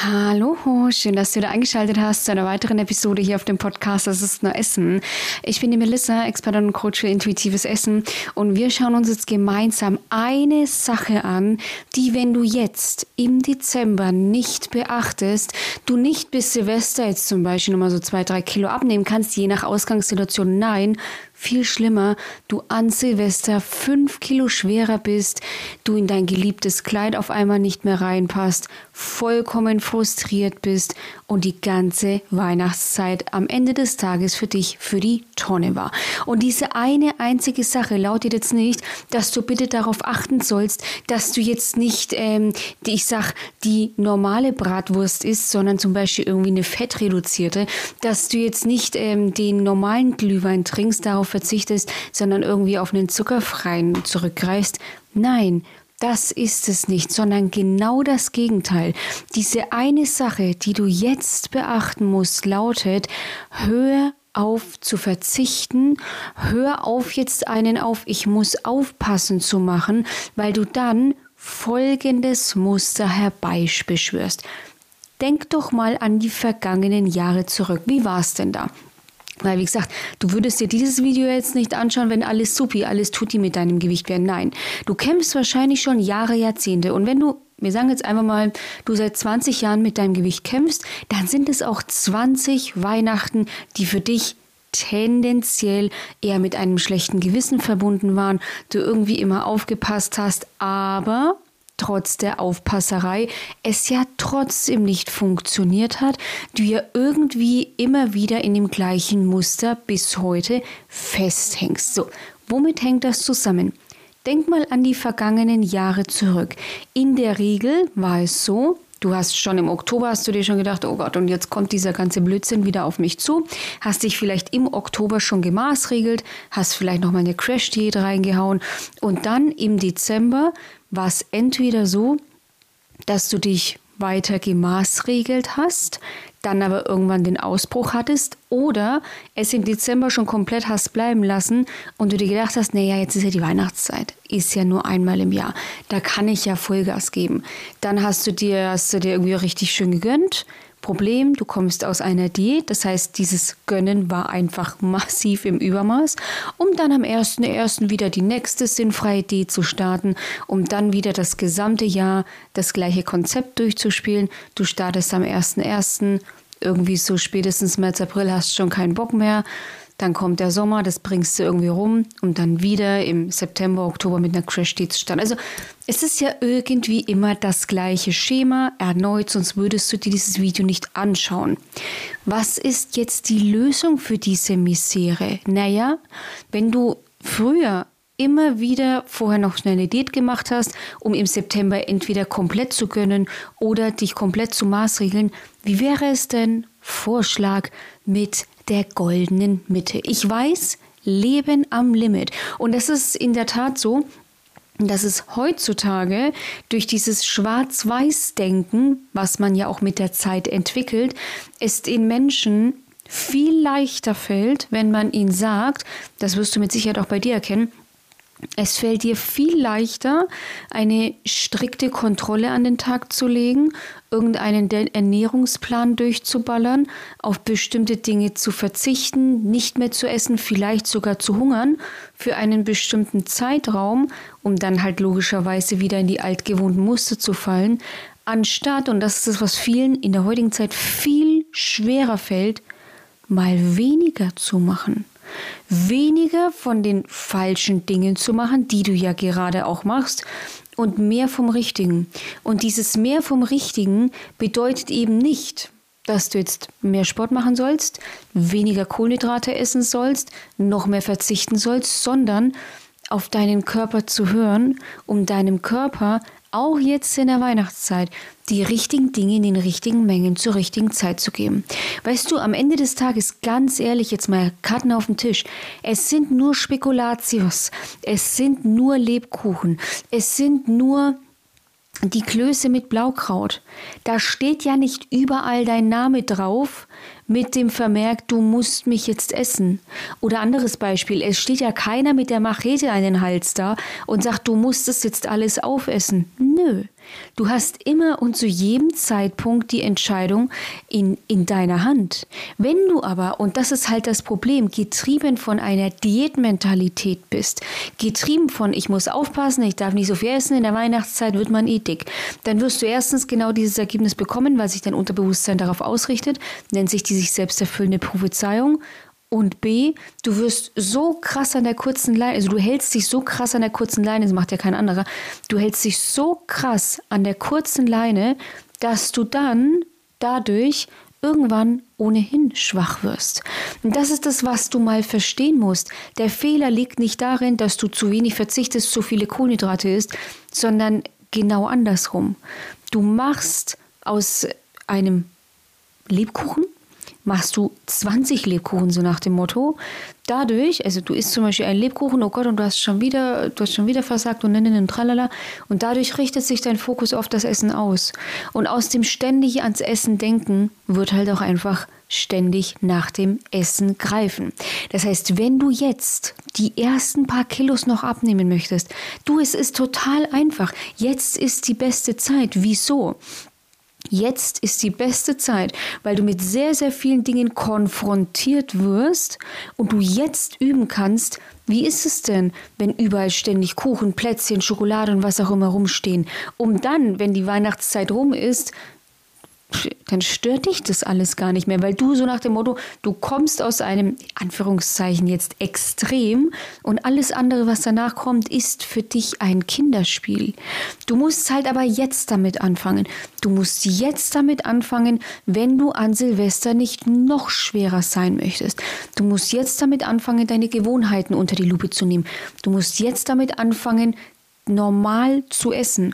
Hallo, schön, dass du wieder eingeschaltet hast zu einer weiteren Episode hier auf dem Podcast Das ist nur Essen. Ich bin die Melissa, Expertin und Coach für intuitives Essen und wir schauen uns jetzt gemeinsam eine Sache an, die, wenn du jetzt im Dezember nicht beachtest, du nicht bis Silvester jetzt zum Beispiel nochmal so 2-3 Kilo abnehmen kannst, je nach Ausgangssituation. Nein, viel schlimmer, du an Silvester 5 Kilo schwerer bist, du in dein geliebtes Kleid auf einmal nicht mehr reinpasst, vollkommen frustriert bist und die ganze Weihnachtszeit am Ende des Tages für dich für die Tonne war. Und diese eine einzige Sache lautet jetzt nicht, dass du bitte darauf achten sollst, dass du jetzt nicht, die normale Bratwurst isst, sondern zum Beispiel irgendwie eine fettreduzierte, dass du jetzt nicht den normalen Glühwein trinkst, darauf verzichtest, sondern irgendwie auf einen zuckerfreien zurückgreifst. Nein, das ist es nicht, sondern genau das Gegenteil. Diese eine Sache, die du jetzt beachten musst, lautet, hör auf zu verzichten, hör auf jetzt einen auf ich muss aufpassen zu machen, weil du dann folgendes Muster herbeibeschwörst. Denk doch mal an die vergangenen Jahre zurück. Wie war es denn da? Weil, wie gesagt, du würdest dir dieses Video jetzt nicht anschauen, wenn alles supi, alles tutti mit deinem Gewicht wäre. Nein, du kämpfst wahrscheinlich schon Jahre, Jahrzehnte. Und wenn du, wir sagen jetzt einfach mal, du seit 20 Jahren mit deinem Gewicht kämpfst, dann sind es auch 20 Weihnachten, die für dich tendenziell eher mit einem schlechten Gewissen verbunden waren, du irgendwie immer aufgepasst hast, aber trotz der Aufpasserei es ja trotzdem nicht funktioniert hat, du ja irgendwie immer wieder in dem gleichen Muster bis heute festhängst. So, womit hängt das zusammen? Denk mal an die vergangenen Jahre zurück. In der Regel war es so, du hast schon im Oktober, hast du dir schon gedacht, oh Gott, und jetzt kommt dieser ganze Blödsinn wieder auf mich zu. Hast dich vielleicht im Oktober schon gemaßregelt, hast vielleicht nochmal eine Crash-Diät reingehauen und dann im Dezember war es entweder so, dass du dich weiter gemaßregelt hast, dann aber irgendwann den Ausbruch hattest oder es im Dezember schon komplett hast bleiben lassen und du dir gedacht hast, naja, jetzt ist ja die Weihnachtszeit, ist ja nur einmal im Jahr, da kann ich ja Vollgas geben. Dann hast du dir irgendwie richtig schön gegönnt. Problem, du kommst aus einer Diät, das heißt, dieses Gönnen war einfach massiv im Übermaß, um dann am 1.1. wieder die nächste sinnfreie Diät zu starten, um dann wieder das gesamte Jahr das gleiche Konzept durchzuspielen. Du startest am 1.1., irgendwie so spätestens März, April hast schon keinen Bock mehr. Dann kommt der Sommer, das bringst du irgendwie rum und dann wieder im September, Oktober mit einer Crash-Diät zustande. Also es ist ja irgendwie immer das gleiche Schema, erneut, sonst würdest du dir dieses Video nicht anschauen. Was ist jetzt die Lösung für diese Misere? Naja, wenn du früher immer wieder vorher noch schnell eine Diät gemacht hast, um im September entweder komplett zu gönnen oder dich komplett zu maßregeln, wie wäre es denn, Vorschlag, mit der goldenen Mitte? Ich weiß, Leben am Limit. Und das ist in der Tat so, dass es heutzutage durch dieses Schwarz-Weiß-Denken, was man ja auch mit der Zeit entwickelt, es den Menschen viel leichter fällt, wenn man ihnen sagt, das wirst du mit Sicherheit auch bei dir erkennen, es fällt dir viel leichter, eine strikte Kontrolle an den Tag zu legen, irgendeinen Ernährungsplan durchzuballern, auf bestimmte Dinge zu verzichten, nicht mehr zu essen, vielleicht sogar zu hungern für einen bestimmten Zeitraum, um dann halt logischerweise wieder in die altgewohnten Muster zu fallen, anstatt, und das ist das, was vielen in der heutigen Zeit viel schwerer fällt, mal weniger zu machen. Weniger von den falschen Dingen zu machen, die du ja gerade auch machst, und mehr vom Richtigen. Und dieses mehr vom Richtigen bedeutet eben nicht, dass du jetzt mehr Sport machen sollst, weniger Kohlenhydrate essen sollst, noch mehr verzichten sollst, sondern auf deinen Körper zu hören, um deinem Körper auch jetzt in der Weihnachtszeit die richtigen Dinge in den richtigen Mengen zur richtigen Zeit zu geben. Weißt du, am Ende des Tages, ganz ehrlich, jetzt mal Karten auf den Tisch, es sind nur Spekulatius, es sind nur Lebkuchen, es sind nur die Klöße mit Blaukraut. Da steht ja nicht überall dein Name drauf, mit dem Vermerk, du musst mich jetzt essen. Oder anderes Beispiel, es steht ja keiner mit der Machete an den Hals da und sagt, du musst es jetzt alles aufessen. Nö. Du hast immer und zu jedem Zeitpunkt die Entscheidung in deiner Hand. Wenn du aber, und das ist halt das Problem, getrieben von einer Diätmentalität bist, getrieben von, ich muss aufpassen, ich darf nicht so viel essen, in der Weihnachtszeit wird man dick, dann wirst du erstens genau dieses Ergebnis bekommen, weil sich dein Unterbewusstsein darauf ausrichtet, nennt sich die sich selbst erfüllende Prophezeiung. Und B, du wirst so krass an der kurzen Leine, also du hältst dich so krass an der kurzen Leine, das macht ja kein anderer, du hältst dich so krass an der kurzen Leine, dass du dann dadurch irgendwann ohnehin schwach wirst. Und das ist das, was du mal verstehen musst. Der Fehler liegt nicht darin, dass du zu wenig verzichtest, zu viele Kohlenhydrate isst, sondern genau andersrum. Du machst aus einem Lebkuchen, machst du 20 Lebkuchen, so nach dem Motto. Dadurch, also du isst zum Beispiel einen Lebkuchen, oh Gott, und du hast schon wieder versagt und tralala. Und dadurch richtet sich dein Fokus auf das Essen aus. Und aus dem ständig ans Essen denken wird halt auch einfach ständig nach dem Essen greifen. Das heißt, wenn du jetzt die ersten paar Kilos noch abnehmen möchtest, es ist total einfach. Jetzt ist die beste Zeit. Wieso? Jetzt ist die beste Zeit, weil du mit sehr, sehr vielen Dingen konfrontiert wirst und du jetzt üben kannst, wie ist es denn, wenn überall ständig Kuchen, Plätzchen, Schokolade und was auch immer rumstehen, um dann, wenn die Weihnachtszeit rum ist, dann stört dich das alles gar nicht mehr, weil du so nach dem Motto, du kommst aus einem, Anführungszeichen jetzt Extrem und alles andere, was danach kommt, ist für dich ein Kinderspiel. Du musst halt aber jetzt damit anfangen. Du musst jetzt damit anfangen, wenn du an Silvester nicht noch schwerer sein möchtest. Du musst jetzt damit anfangen, deine Gewohnheiten unter die Lupe zu nehmen. Du musst jetzt damit anfangen, normal zu essen.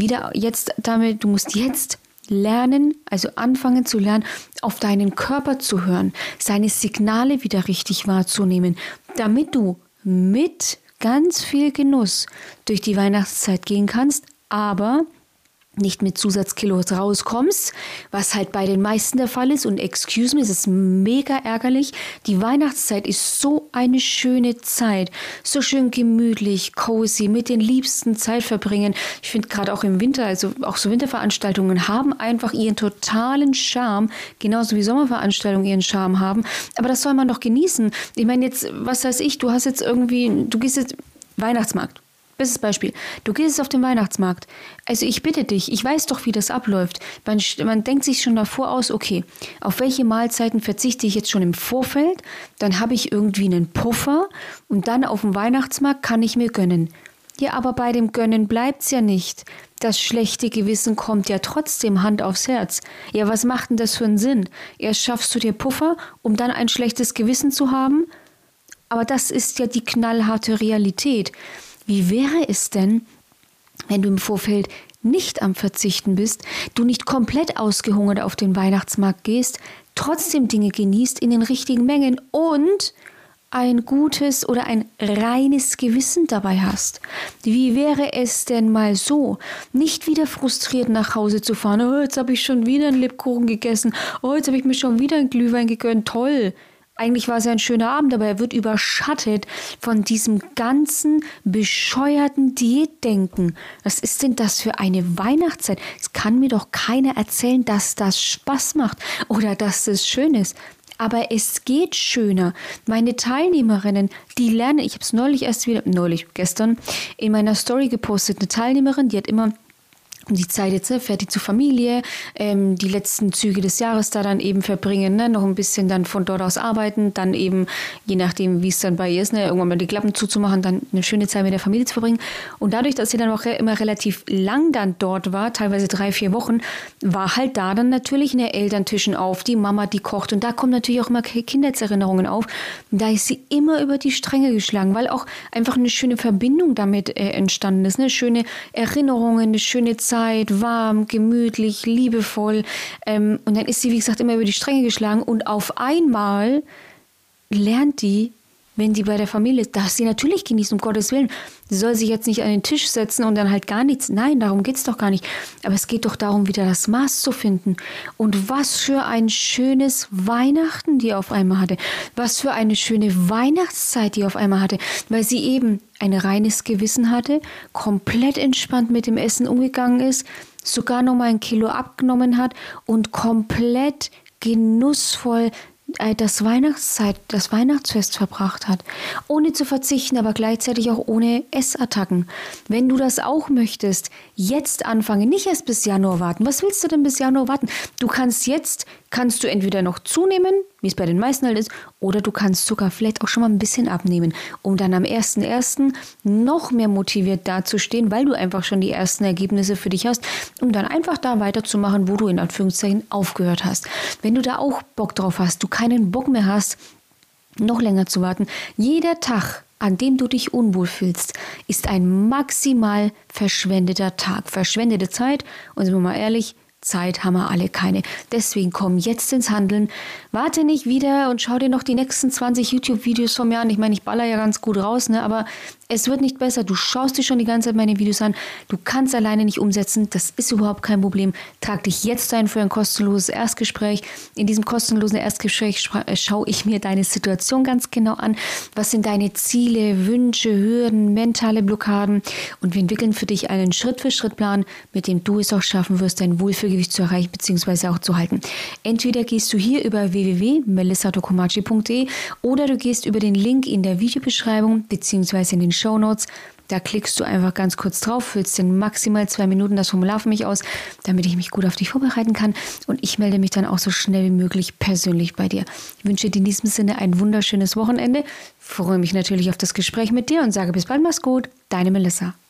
Du musst jetzt lernen, also anfangen zu lernen, auf deinen Körper zu hören, seine Signale wieder richtig wahrzunehmen, damit du mit ganz viel Genuss durch die Weihnachtszeit gehen kannst, aber nicht mit Zusatzkilos rauskommst, was halt bei den meisten der Fall ist. Und excuse me, es ist mega ärgerlich. Die Weihnachtszeit ist so eine schöne Zeit, so schön gemütlich, cozy, mit den Liebsten Zeit verbringen. Ich finde gerade auch im Winter, also auch so Winterveranstaltungen haben einfach ihren totalen Charme, genauso wie Sommerveranstaltungen ihren Charme haben. Aber das soll man doch genießen. Ich meine jetzt, was weiß ich, du gehst jetzt Weihnachtsmarkt. Bestes Beispiel. Du gehst jetzt auf den Weihnachtsmarkt. Also ich bitte dich, ich weiß doch, wie das abläuft. Man denkt sich schon davor aus, okay, auf welche Mahlzeiten verzichte ich jetzt schon im Vorfeld? Dann habe ich irgendwie einen Puffer und dann auf dem Weihnachtsmarkt kann ich mir gönnen. Ja, aber bei dem Gönnen bleibt's ja nicht. Das schlechte Gewissen kommt ja trotzdem Hand aufs Herz. Ja, was macht denn das für einen Sinn? Erst schaffst du dir Puffer, um dann ein schlechtes Gewissen zu haben? Aber das ist ja die knallharte Realität. Wie wäre es denn, wenn du im Vorfeld nicht am Verzichten bist, du nicht komplett ausgehungert auf den Weihnachtsmarkt gehst, trotzdem Dinge genießt in den richtigen Mengen und ein gutes oder ein reines Gewissen dabei hast? Wie wäre es denn mal so, nicht wieder frustriert nach Hause zu fahren, oh, jetzt habe ich schon wieder einen Lebkuchen gegessen, oh, jetzt habe ich mir schon wieder einen Glühwein gegönnt, toll. Eigentlich war es ja ein schöner Abend, aber er wird überschattet von diesem ganzen bescheuerten Diätdenken. Was ist denn das für eine Weihnachtszeit? Es kann mir doch keiner erzählen, dass das Spaß macht oder dass das schön ist. Aber es geht schöner. Meine Teilnehmerinnen, die lernen, ich habe es gestern, in meiner Story gepostet, eine Teilnehmerin, die hat immer um die Zeit jetzt, fährt die zur Familie, die letzten Züge des Jahres da dann eben verbringen, ne, noch ein bisschen dann von dort aus arbeiten, dann eben, je nachdem, wie es dann bei ihr ist, ne, irgendwann mal die Klappen zuzumachen, dann eine schöne Zeit mit der Familie zu verbringen. Und dadurch, dass sie dann auch immer relativ lang dann dort war, teilweise 3-4 Wochen, war halt da dann natürlich in der Elterntischen auf, die Mama, die kocht. Und da kommen natürlich auch immer Kindheitserinnerungen auf. Und da ist sie immer über die Stränge geschlagen, weil auch einfach eine schöne Verbindung damit entstanden ist, ne, schöne Erinnerungen, eine schöne Zeit, warm, gemütlich, liebevoll. Und dann ist sie, wie gesagt, immer über die Stränge geschlagen. Und auf einmal lernt die, wenn die bei der Familie ist, darf sie natürlich genießen, um Gottes Willen. Sie soll sich jetzt nicht an den Tisch setzen und dann halt gar nichts. Nein, darum geht es doch gar nicht. Aber es geht doch darum, wieder das Maß zu finden. Und was für ein schönes Weihnachten die auf einmal hatte. Was für eine schöne Weihnachtszeit die auf einmal hatte. Weil sie eben ein reines Gewissen hatte, komplett entspannt mit dem Essen umgegangen ist, sogar noch mal 1 Kilo abgenommen hat und komplett genussvoll das Weihnachtsfest verbracht hat. Ohne zu verzichten, aber gleichzeitig auch ohne Essattacken. Wenn du das auch möchtest, jetzt anfangen, nicht erst bis Januar warten. Was willst du denn bis Januar warten? Kannst du entweder noch zunehmen, wie es bei den meisten halt ist, oder du kannst sogar vielleicht auch schon mal ein bisschen abnehmen, um dann am 1.1. noch mehr motiviert dazustehen, weil du einfach schon die ersten Ergebnisse für dich hast, um dann einfach da weiterzumachen, wo du in Anführungszeichen aufgehört hast. Wenn du da auch Bock drauf hast, du keinen Bock mehr hast, noch länger zu warten, jeder Tag, an dem du dich unwohl fühlst, ist ein maximal verschwendeter Tag. Verschwendete Zeit, und sind wir mal ehrlich, Zeit haben wir alle keine. Deswegen komm jetzt ins Handeln. Warte nicht wieder und schau dir noch die nächsten 20 YouTube-Videos von mir an. Ich meine, ich baller ja ganz gut raus, ne? Aber es wird nicht besser. Du schaust dir schon die ganze Zeit meine Videos an. Du kannst alleine nicht umsetzen. Das ist überhaupt kein Problem. Trag dich jetzt ein für ein kostenloses Erstgespräch. In diesem kostenlosen Erstgespräch schaue ich mir deine Situation ganz genau an. Was sind deine Ziele, Wünsche, Hürden, mentale Blockaden? Und wir entwickeln für dich einen Schritt-für-Schritt-Plan, mit dem du es auch schaffen wirst, dein Wohlfühlgewicht zu erreichen bzw. auch zu halten. Entweder gehst du hier über www.melissatokomachi.de oder du gehst über den Link in der Videobeschreibung bzw. in den Shownotes. Da klickst du einfach ganz kurz drauf, füllst in maximal 2 Minuten das Formular für mich aus, damit ich mich gut auf dich vorbereiten kann. Und ich melde mich dann auch so schnell wie möglich persönlich bei dir. Ich wünsche dir in diesem Sinne ein wunderschönes Wochenende. Freue mich natürlich auf das Gespräch mit dir und sage bis bald, mach's gut. Deine Melissa.